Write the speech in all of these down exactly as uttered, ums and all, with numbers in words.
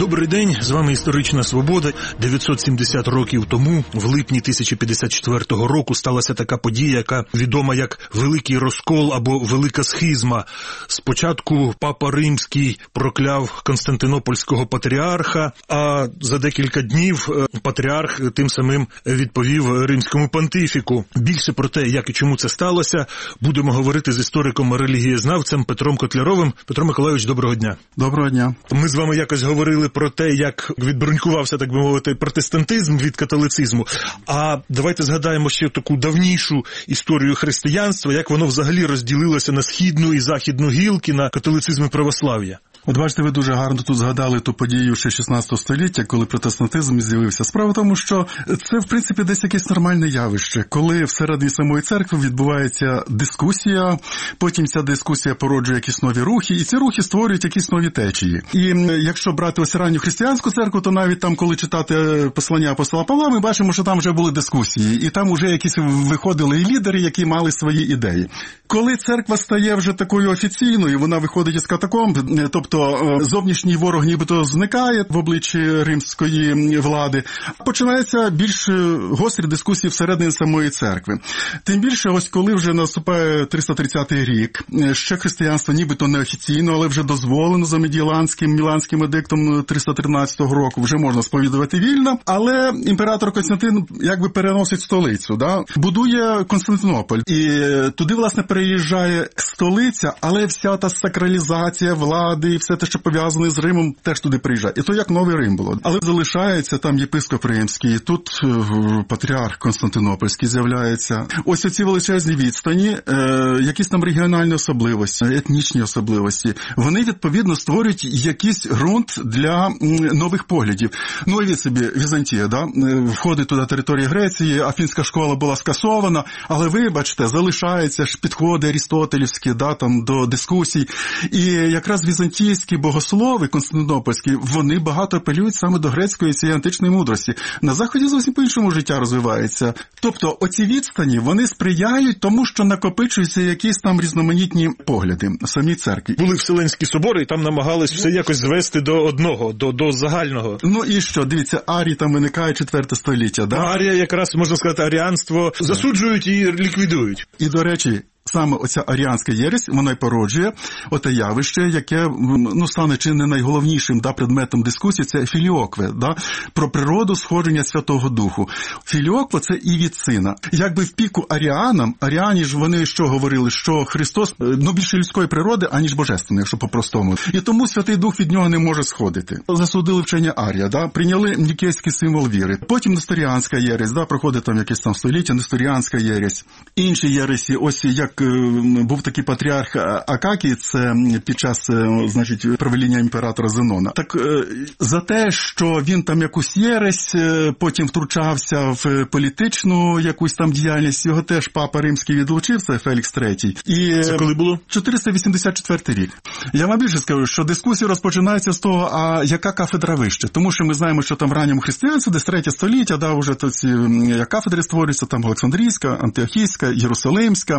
Добрий день, з вами «Історична свобода». дев'ятсот сімдесят років тому, в липні тисяча п'ятдесят четвертого року, сталася така подія, яка відома як Великий Розкол або Велика Схизма. Спочатку Папа Римський прокляв Константинопольського патріарха, а за декілька днів патріарх тим самим відповів римському понтифіку. Більше про те, як і чому це сталося, будемо говорити з істориком-релігієзнавцем Петром Котляровим. Петро Миколайович, доброго дня. Доброго дня. Ми з вами якось говорили про те, як відбрунькувався, так би мовити, протестантизм від католицизму. А давайте згадаємо ще таку давнішу історію християнства, як воно взагалі розділилося на східну і західну гілки, на католицизм і православ'я. От бачите, ви дуже гарно тут згадали ту подію ще шістнадцятого століття, коли протестантизм з'явився. Справа в тому, що це, в принципі, десь якесь нормальне явище, коли всередині самої церкви відбувається дискусія, потім ця дискусія породжує якісь нові рухи, і ці рухи створюють якісь нові течії. І якщо брати ось ранню християнську церкву, то навіть там, коли читати послання апостола Павла, ми бачимо, що там вже були дискусії, і там вже якісь виходили і лідери, які мали свої ідеї. Коли церква стає вже такою офіційною, вона виходить із катакомб, тобто зовнішній ворог нібито зникає в обличчі римської влади, починаються більш гострі дискусії всередині самої церкви. Тим більше, ось коли вже наступає триста тридцятий рік, ще християнство нібито неофіційно, але вже дозволено за Медіаланським, Міланським едиктом триста тринадцятого року, вже можна сповідувати вільно, але імператор Константин якби переносить столицю, да? Будує Константинополь, і туди, власне, переїжджає столиця, але вся та сакралізація влади і все те, що пов'язане з Римом, теж туди приїжджає. І то як новий Рим було. Але залишається там єпископ римський, тут е, патріарх Константинопольський з'являється. Ось оці величезні відстані, е, якісь там регіональні особливості, етнічні особливості, вони, відповідно, створюють якийсь ґрунт для м, нових поглядів. Ну, уявіть собі, Візантія, да? Входить туди територія Греції, Афінська школа була скасована, але, вибачте, залишаються ж підходи арістотелівські, да, там, до дискусій. І якраз візантійські богослови константинопольські, вони багато апелюють саме до грецької цієї античної мудрості. На Заході зовсім по-іншому життя розвивається. Тобто оці відстані, вони сприяють тому, що накопичуються якісь там різноманітні погляди в самій церкві. Були Вселенські собори, і там намагались все якось звести до одного, до, до загального. Ну і що, дивіться, Арій там виникає четверте століття, да? Арія якраз, можна сказати, аріанство засуджують і ліквідують. І, до речі, саме оця аріанська єресь, вона й породжує оте явище, яке, ну, стане чи не найголовнішим, да, предметом дискусії, це філіокве, да, про природу сходження Святого Духу. Філіоква – це і від сина. Якби в піку аріанам, аріані ж вони що говорили, що Христос, ну, більше людської природи, аніж божественної, якщо по-простому. І тому Святий Дух від нього не може сходити. Засудили вчення Арія, да, прийняли нікейський символ віри. Потім несторіанська єресь, да, проходить там якесь там століття, несторіанська єресь. Інші єресі, ось як був такий патріарх Акакій, це під час, значить, правління імператора Зенона. Так за те, що він там якусь єресь, потім втручався в політичну якусь там діяльність, його теж папа римський відлучив, це Фелікс третій. І це коли було? чотириста вісімдесят четвертий рік. Я вам більше скажу, що дискусія розпочинається з того, а яка кафедра вище. Тому що ми знаємо, що там в ранньому християнстві, десь третє століття, да, вже то ці кафедри створюються, там Олександрійська, Антиохійська, Єрусалимська,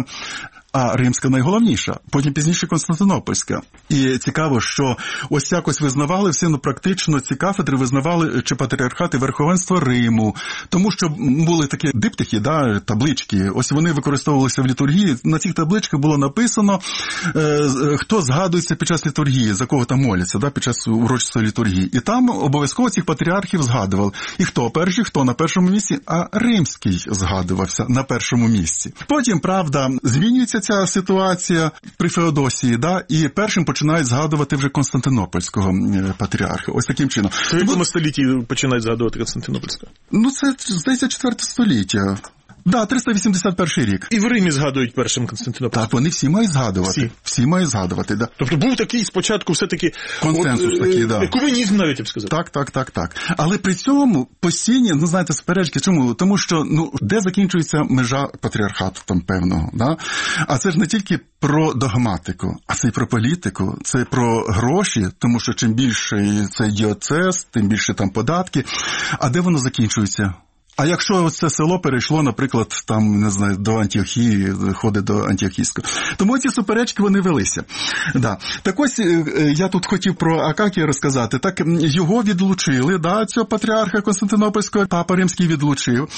а римська найголовніша, потім пізніше Константинопольська. І цікаво, що ось якось визнавали всі, ну практично ці кафедри визнавали чи патріархати верховенство Риму, тому що були такі диптихи, да, таблички, ось вони використовувалися в літургії, на цих табличках було написано, е, хто згадується під час літургії, за кого там моляться, да, під час урочистої літургії. І там обов'язково цих патріархів згадували. І хто перший, хто на першому місці, а римський згадувався на першому місці. Потім, правда, змінюється ця ситуація при Феодосії, да, і першим починають згадувати вже Константинопольського патріарха. Ось таким чином. В якому столітті починають згадувати Константинопольського? Ну, це, здається, четверте століття. Да, триста вісімдесят перший рік. І в Римі згадують першим Константинопольським. Так, вони всі мають згадувати. Всі, всі мають згадувати, да. Тобто був такий спочатку все-таки консенсус от, такий, да. Екуменізм навіть, я б сказав. Так, так, так, так. Але при цьому постійні, ну, знаєте, суперечки. Чому? Тому що, ну, де закінчується межа патріархату там певного, да? А це ж не тільки про догматику, а це і про політику, це про гроші, тому що чим більше це діоцез, тим більше там податки. А де воно закінчується? А якщо це село перейшло, наприклад, там, не знаю, до Антіохії, ходить до Антіохійського. Тому ці суперечки, вони велися. Да. Так ось, я тут хотів про Акакія розказати. Так, його відлучили, да, цього патріарха Константинопольського, папа Римський відлучив.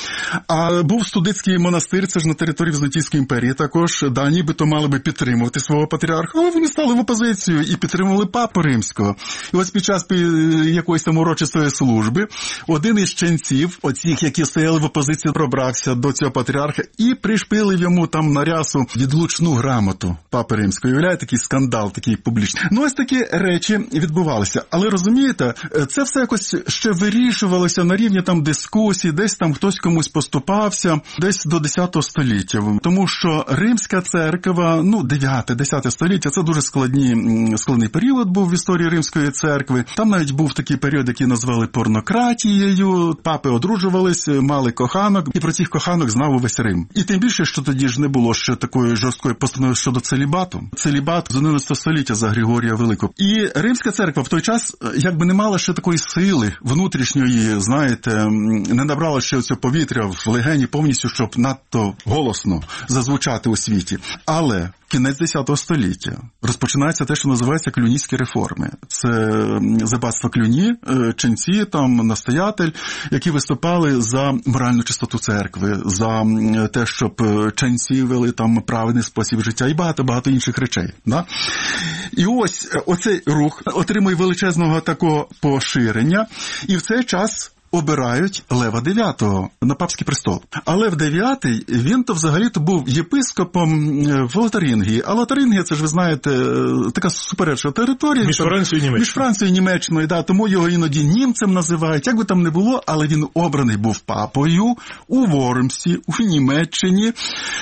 А був Студицький монастир, це ж на території Візантійської імперії також, да, нібито мали би підтримувати свого патріарха, але вони стали в опозицію і підтримували папу Римського. І ось під час якоїсь там урочистої служби один із ченців, оцих, які стояли в опозиції, пробрався до цього патріарха і пришпилив йому там на рясу відлучну грамоту папи Римського. Уявляє, такий скандал, такий публічний. Ну, ось такі речі відбувалися. Але, розумієте, це все якось ще вирішувалося на рівні там дискусій, десь там хтось комусь поступався, десь до десятого століття. Тому що Римська церква, ну, дев'яте-десяте століття, це дуже складні, складний період був в історії Римської церкви. Там навіть був такий період, який назвали порнократією. Папи одружувались, мали коханок, і про цих коханок знав увесь Рим. І тим більше, що тоді ж не було ще такої жорсткої постанови щодо целібату. Целібат з одинадцятого століття за Григорія Великого. І Римська церква в той час якби не мала ще такої сили внутрішньої, знаєте, не набрала ще цього повітря в легені повністю, щоб надто голосно зазвучати у світі. Але кінець десятого століття розпочинається те, що називається клюнійські реформи. Це забатство Клюні, ченці, там настоятель, які виступали за моральну чистоту церкви, за те, щоб ченці вели там правильний спосіб життя і багато-багато інших речей. Да? І ось оцей рух отримує величезного такого поширення, і в цей час обирають Лева дев'ятого на папський престол. А Лев дев'ятий, він-то взагалі-то був єпископом в Лотарингії. А Лотарингія, це ж ви знаєте, така суперечна територія. Між Францією і Німеччиною. Між Францією і Німеччиною, да, тому його іноді німцем називають. Як би там не було, але він обраний був папою у Вормсі, у Німеччині,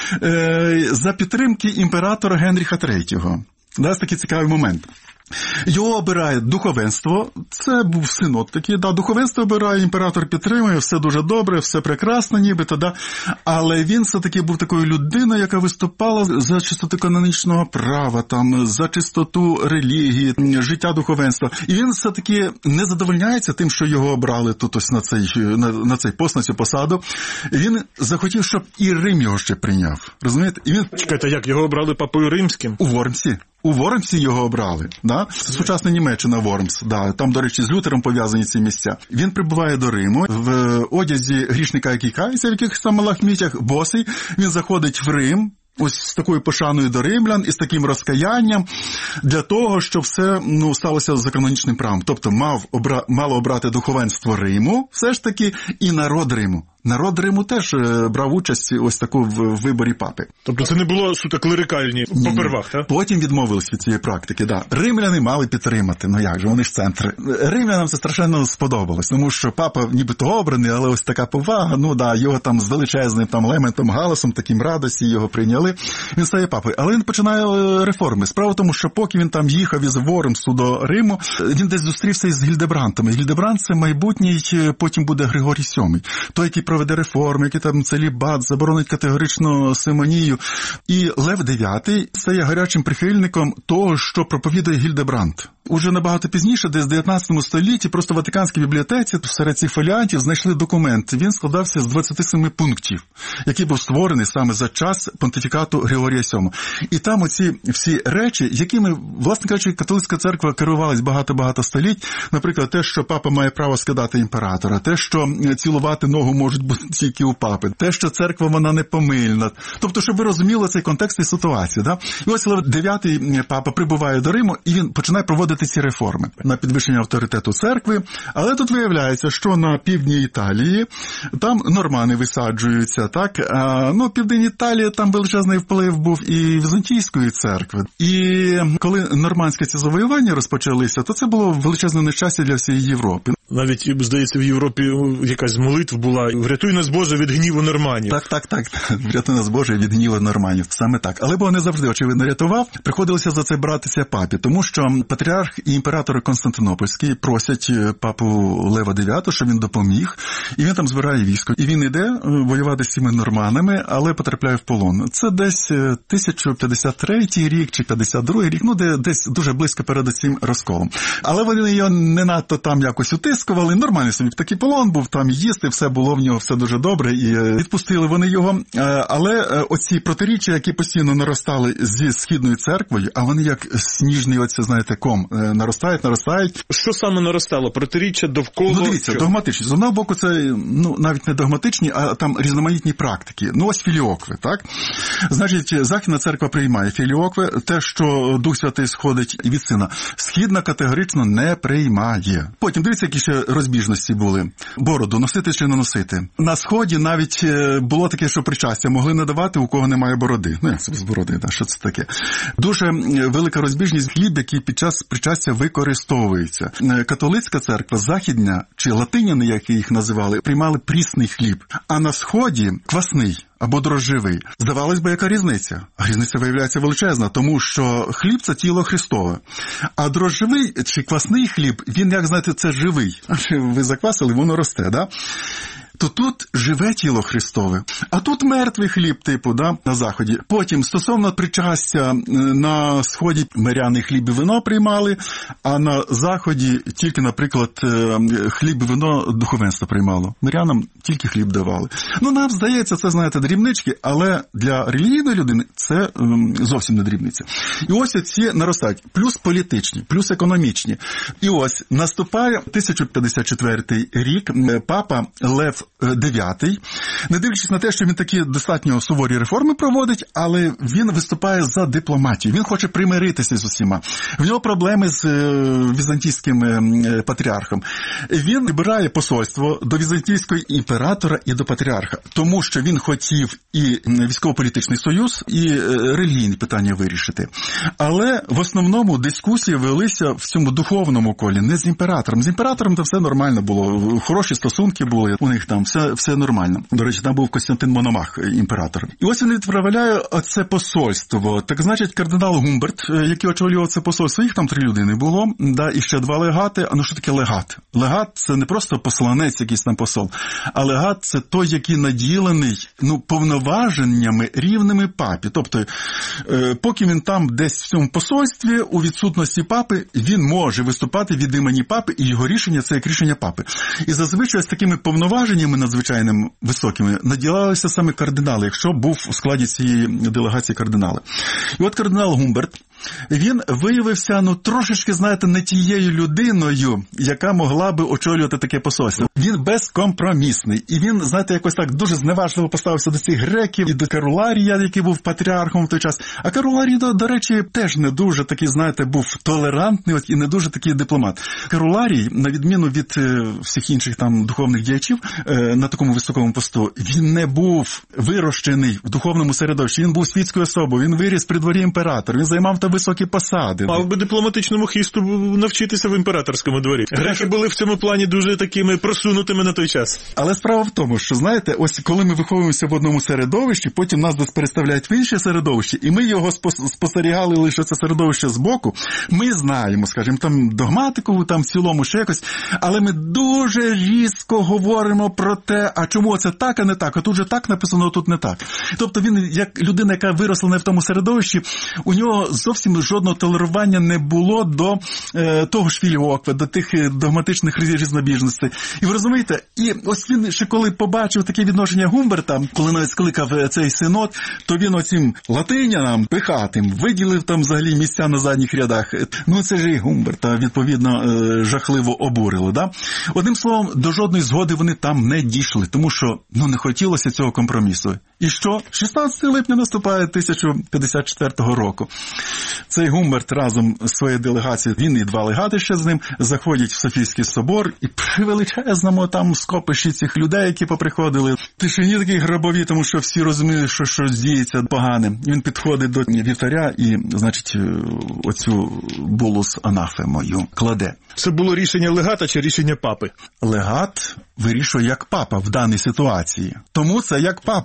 е, за підтримки імператора Генріха третього. Да, це такий цікавий момент. Його обирає духовенство, це був синод такий, да, духовенство обирає, імператор підтримує, все дуже добре, все прекрасно нібито, да, але він все-таки був такою людиною, яка виступала за чистоту канонічного права, там, за чистоту релігії, життя духовенства. І він все-таки не задовольняється тим, що його обрали тут ось на цей, на, на цей пост, на цю посаду. Він захотів, щоб і Рим його ще прийняв, розумієте? І він... Чекайте, як, його обрали папою Римським? У Вормсі. У Вормсі його обрали, да? Сучасна Німеччина, Вормс, да. Там, до речі, з Лютером пов'язані ці місця. Він прибуває до Риму в одязі грішника, який кається в якихось там лахмітях, босий. Він заходить в Рим, ось з такою пошаною до римлян і з таким розкаянням для того, щоб все, ну, сталося за канонічним правом. Тобто мав обра... мало обрати духовенство Риму, все ж таки, і народ Риму. Народ Риму теж брав участь ось таку в виборі папи. Тобто це не було суто клерикальні попервах, так? Потім відмовились від цієї практики, да. Римляни мали підтримати, ну як же, вони ж центри. Римлянам це страшенно сподобалось, тому що папа нібито обраний, але ось така повага, ну да, його там з величезним там лементом, галасом, таким радості, його прийняли, він стає папою. Але він починає реформи. Справа в тому, що поки він там їхав із Вормсу до Риму, він десь зустрівся із Гільдебрантом. Гільдебрант – це майбутній, потім буде Григорій сьомий, той, який проведе реформи, який там целібат, заборонить категорично симонію. І Лев дев'ятий стає гарячим прихильником того, що проповідує Гільдебрант. Уже набагато пізніше, десь в дев'ятнадцятому столітті, просто в Ватиканській бібліотеці серед цих фоліантів знайшли документ. Він складався з двадцяти семи пунктів, який був створений саме за час понтифікату Григорія сьомого. І там оці всі речі, якими, власне кажучи, католицька церква керувалась багато-багато століть, наприклад, те, що папа має право скидати імператора, те, що цілувати ногу можуть бути тільки у папи, те, що церква вона непомильна. Тобто, щоб ви розуміли цей контекст і ситуацію. Да? І ось Лев дев'ятий папа прибуває до Риму, і він починає проводити ці реформи на підвищення авторитету церкви. Але тут виявляється, що на півдні Італії там нормани висаджуються, так? А, ну, південь Італії, там величезний вплив був і Візантійської церкви. І коли нормандські ці завоювання розпочалися, то це було величезне нещастя для всієї Європи. Навіть, здається, в Європі якась молитва була «Врятуй нас, Боже, від гніву норманів». Так, так, так. «Врятуй нас, Боже, від гніву норманів». Саме так. Але Бог не завжди, очевидно, рятував. Приходилося за це братися папі, тому що патріарх і імператор Константинопольський просять папу Лева дев'ятого, щоб він допоміг. І він там збирає військо. І він йде воювати з цими норманами, але потрапляє в полон. Це десь тисяча п'ятдесят третій рік чи п'ятдесят другий рік, ну, де, десь дуже близько перед цим розколом. Але вони його не надто там якось утиснули. повтискували, нормальний собі такий полон був, там їсти, все було в нього, все дуже добре, і відпустили вони його. Але оці протиріччя, які постійно наростали зі Східною церквою, а вони як сніжний, оце, знаєте, ком, наростають, наростають. Що саме наростало? Протиріччя довкола? Ну, дивіться, що? Догматичні. З одного боку, це, ну, навіть не догматичні, а там різноманітні практики. Ну, ось філіокви, так? Значить, Західна церква приймає філіокви, те, що Дух Святий сходить від Сина. Східна категорично не приймає. Потім, дивіться, які ще розбіжності були. Бороду носити чи не носити. На Сході навіть було таке, що причастя могли надавати, у кого немає бороди. Ну, як це без бороди, да? Що це таке? Дуже велика розбіжність хліб, який під час причастя використовується. Католицька церква, західня, чи латиняни, як їх називали, приймали прісний хліб. А на Сході квасний або дрожжевий. Здавалось би, яка різниця? А різниця виявляється величезна, тому що хліб – це тіло Христове. А дрожжевий чи квасний хліб, він, як знаєте, це живий. Ви заквасили, воно росте, да? То тут живе тіло Христове, а тут мертвий хліб, типу, да, на Заході. Потім, стосовно причастя, на Сході миряни хліб і вино приймали, а на Заході тільки, наприклад, хліб і вино духовенство приймало. Мирянам тільки хліб давали. Ну, нам здається, це, знаєте, дрібнички, але для релігійної людини це зовсім не дрібниця. І ось ці наростають. Плюс політичні, плюс економічні. І ось наступає тисяча п'ятдесят четвертий рік, папа Лев дев'ятий, не дивлячись на те, що він такі достатньо суворі реформи проводить, але він виступає за дипломатію. Він хоче примиритися з усіма. В нього проблеми з візантійським патріархом. Він вибирає посольство до візантійського імператора і до патріарха, тому що він хотів і військово-політичний союз, і релігійні питання вирішити. Але в основному дискусії велися в цьому духовному колі, не з імператором. З імператором то все нормально було, хороші стосунки були, у них там все, все нормально. До речі, там був Костянтин Мономах, імператор. І ось він відправляє це посольство. Так, значить, кардинал Гумберт, який очолював це посольство, їх там три людини було, да, і ще два легати. А ну що таке легат? Легат – це не просто посланець, якийсь там посол, а легат – це той, який наділений, ну, повноваженнями рівними папі. Тобто, е, поки він там десь в цьому посольстві, у відсутності папи, він може виступати від імені папи, і його рішення – це як рішення папи. І зазвичай з такими повноваженнями надзвичайними високими наділалися саме кардинали, якщо був у складі цієї делегації кардинали. І от кардинал Гумберт, він виявився, ну, трошечки, знаєте, не тією людиною, яка могла би очолювати таке посольство. Він безкомпромісний. І він, знаєте, якось так дуже зневажливо поставився до цих греків і до Каруларія, який був патріархом в той час. А Каруларій, до, до речі, теж не дуже такий, знаєте, був толерантний от, і не дуже такий дипломат. Каруларій, на відміну від е, всіх інших там духовних діячів, е, на такому високому посту, він не був вирощений в духовному середовищі. Він був світською особою, він виріс при дворі імператора, він займав там високі посади. Мав би дипломатичному хисту навчитися в імператорському дворі. Греки були в цьому плані дуже такими просунутими на той час. Але справа в тому, що, знаєте, ось коли ми виховуємося в одному середовищі, потім нас десь переставляють в інше середовище, і ми його спостерігали лише це середовище збоку, ми знаємо, скажімо, там догматику, там в цілому ще якось, але ми дуже різко говоримо про те, а чому це так, а не так, а тут же так написано, а тут не так. Тобто він, як людина, яка виросла не в тому середовищі, у нього зовсім жодного толерування не було до е, того ж філіокви, до тих догматичних різнобіжностей. І ви розумієте, і ось він ще коли побачив таке відношення Гумберта, коли навіть скликав цей синод, то він оцім латинянам пихатим виділив там взагалі місця на задніх рядах. Ну це ж і Гумберта, відповідно, е, жахливо обурило. Да? Одним словом, до жодної згоди вони там не дійшли, тому що ну, не хотілося цього компромісу. І що? шістнадцятого липня наступає тисяча п'ятдесят четвертого року. Цей Гумберт разом з своєю делегацією, він і два легати ще з ним, заходять в Софійський собор, і при величезному там скопищі цих людей, які поприходили, тишині такі гробові, тому що всі розуміли, що щось діється погане. Він підходить до вівтаря і, значить, оцю булу з анафемою кладе. Це було рішення легата чи рішення папи? Легат вирішує як папа в даній ситуації. Тому це як папа.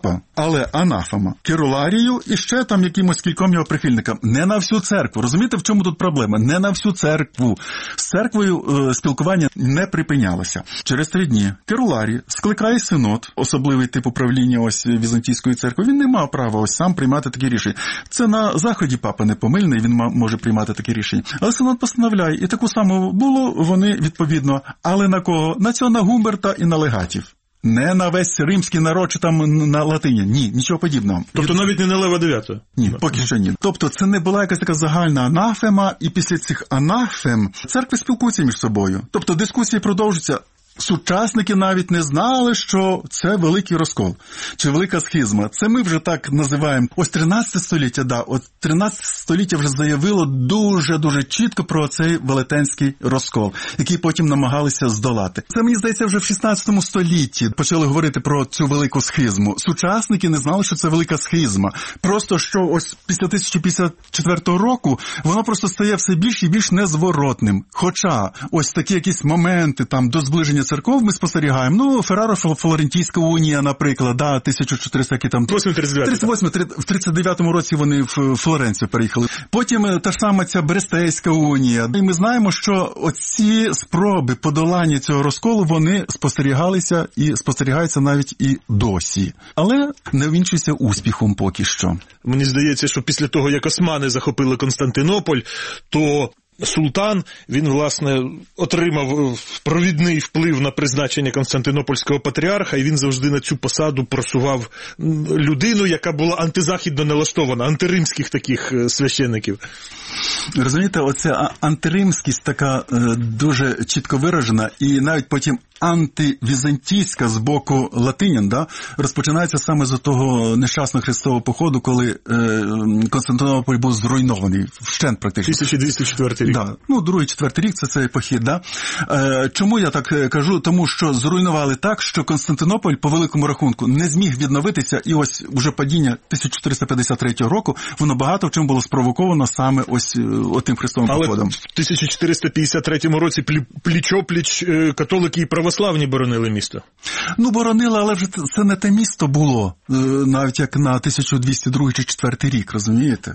але анафема Керуларію і ще там якимось кільком його прихильникам. Не на всю церкву. Розумієте, в чому тут проблема? Не на всю церкву. З церквою е, спілкування не припинялося. Через три дні Керуларій скликає синод, особливий тип управління ось Візантійської церкви. Він не мав права ось сам приймати такі рішення. Це на Заході папа не помильний, він може приймати такі рішення. Але синод постановляє, і таку саму було вони відповідно. Але на кого? На цього, на Гумберта і на легатів. Не на весь римський народ, чи там на латині. Ні, нічого подібного. Тобто навіть не на Лева дев'ятого? Ні, поки що ні. Тобто це не була якась така загальна анафема, і після цих анафем церкви спілкуються між собою. Тобто дискусії продовжуються. Сучасники навіть не знали, що це великий розкол, чи велика схизма. Це ми вже так називаємо. Ось тринадцяте століття, да, от тринадцяте століття вже заявило дуже-дуже чітко про цей велетенський розкол, який потім намагалися здолати. Це, мені здається, вже в шістнадцятому столітті почали говорити про цю велику схизму. Сучасники не знали, що це велика схизма. Просто, що ось після тисяча п'ятдесят четвертого року воно просто стає все більш і більш незворотним. Хоча ось такі якісь моменти там до зближення церков ми спостерігаємо. Ну, Ферраро-Флорентійська унія, наприклад, да, тисяча чотириста там тридцять восьмий в тридцять дев'ятому році вони в Флоренцію переїхали. Потім та ж сама ця Брестейська унія. І ми знаємо, що оці спроби подолання цього розколу, вони спостерігалися і спостерігаються навіть і досі. Але не увінчуються успіхом поки що. Мені здається, що після того, як османи захопили Константинополь, то султан, він, власне, отримав провідний вплив на призначення Константинопольського патріарха, і він завжди на цю посаду просував людину, яка була антизахідно налаштована, антиримських таких священиків. Розумієте, оця антиримськість така е, дуже чітко виражена, і навіть потім антивізантійська з боку латинян, да, розпочинається саме з того нещасного хрестового походу, коли е, Константинополь був зруйнований, вщент практично. тисяча двісті четвертий рік. Да, ну, другий, четвертий рік це цей похід, да. Е, чому я так кажу? Тому що зруйнували так, що Константинополь по великому рахунку не зміг відновитися, і ось уже падіння тисяча чотириста п'ятдесят третього року, воно багато в чому було спровоковано саме ось отим хрестовим Але походом. Але в тисяча чотириста п'ятдесят третьому році пліч-опліч католики і православні боронили місто. Ну, боронили, але вже це не те місто було, навіть як на тисяча двісті другий чи четвертий рік, розумієте?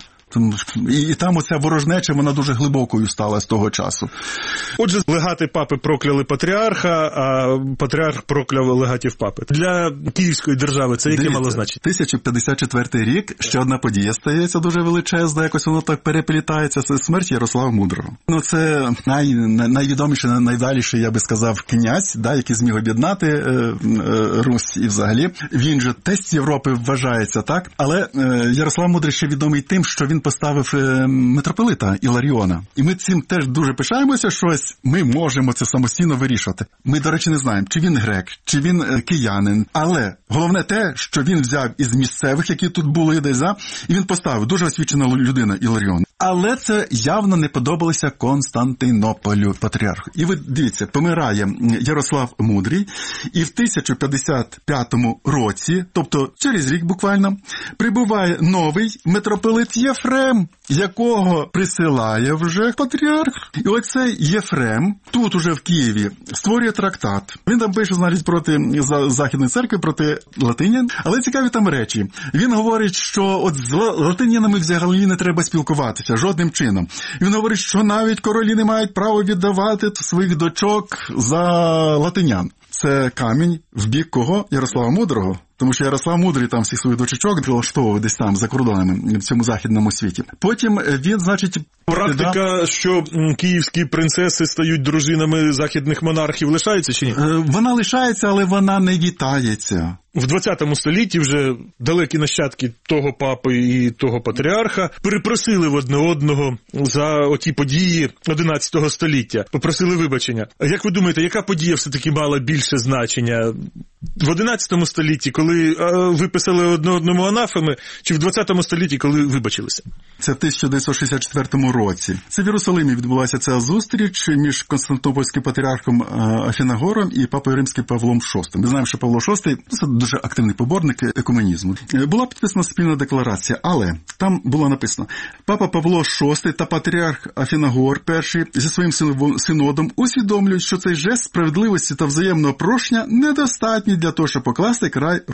І, і там оця ворожнеча, вона дуже глибокою стала з того часу. Отже, легати папи прокляли патріарха, а патріарх прокляв легатів папи. Для Київської держави це яке Дивіться, мало значення? тисяча п'ятдесят четвертий рік, ще одна подія стається дуже величезна, якось воно так переплітається, це смерть Ярослава Мудрого. Ну, це най, най, найвідоміший, найдаліший, я би сказав, князь, да, який зміг об'єднати е, е, Русь і взагалі. Він же тесть Європи вважається, так? Але е, Ярослав Мудрий ще відомий тим, що він поставив е, митрополита Іларіона. І ми цим теж дуже пишаємося, що ось ми можемо це самостійно вирішувати. Ми, до речі, не знаємо, чи він грек, чи він е, киянин. Але головне те, що він взяв із місцевих, які тут були десь, да? І він поставив, дуже освічена людина Іларіон. Але це явно не подобалося Константинополю, патріарху. І ви дивіться, помирає Ярослав Мудрий, і в тисяча п'ятдесят п'ятому році, тобто через рік буквально, прибуває новий митрополит Єфрем, якого присилає вже патріарх. І оцей Єфрем тут уже в Києві створює трактат. Він там пише, значить, проти Західної церкви, проти латинян, але цікаві там речі. Він говорить, що от з латинянами взагалі не треба спілкуватися жодним чином. Він говорить, що навіть королі не мають права віддавати своїх дочок за латинян. Це камінь в бік кого? Ярослава Мудрого. Тому що Ярослав Мудрий там всіх своїх дочечок прилаштовував десь там за кордонами в цьому західному світі. Потім він, значить... Практика, да, що київські принцеси стають дружинами західних монархів, лишається чи ні? Вона лишається, але вона не вітається. В двадцятому столітті вже далекі нащадки того папи і того патріарха перепросили в одне одного за оті події одинадцятого століття. Попросили вибачення. А як ви думаєте, яка подія все-таки мала більше значення? В одинадцятому столітті, коли виписали одне одному анафеми, чи в двадцятому столітті, коли вибачилися? Це в тисяча дев'ятсот шістдесят четвертому році. Це в Єрусалимі відбулася ця зустріч між Константинопольським патріархом Афінагором і папою Римським Павлом шостим. Ми знаємо, що Павло шостий – це дуже активний поборник екуменізму. Була підписана спільна декларація, але там було написано: папа Павло шостий та патріарх Афінагор перший зі своїм синодом усвідомлюють, що цей жест справедливості та взаємного прощення недостатній для того, щоб покласти край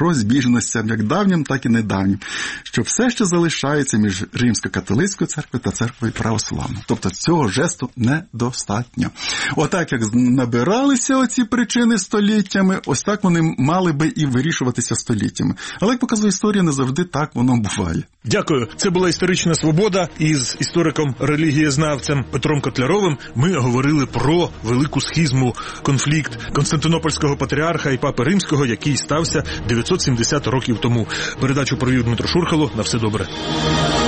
розбіжностям, як давнім, так і недавнім, що все ще залишається між Римсько-католицькою церквою та церквою православною. Тобто цього жесту недостатньо. Отак, як набиралися оці причини століттями, ось так вони мали би і вирішуватися століттями. Але, як показує історія, не завжди так воно буває. Дякую. Це була «Історична свобода». Із істориком-релігієзнавцем Петром Котляровим ми говорили про велику схизму, конфлікт Константинопольського патріарха і Папи Римського, який стався дев'ятсот сімдесят років тому. Передачу провів Дмитро Шурхало. На все добре.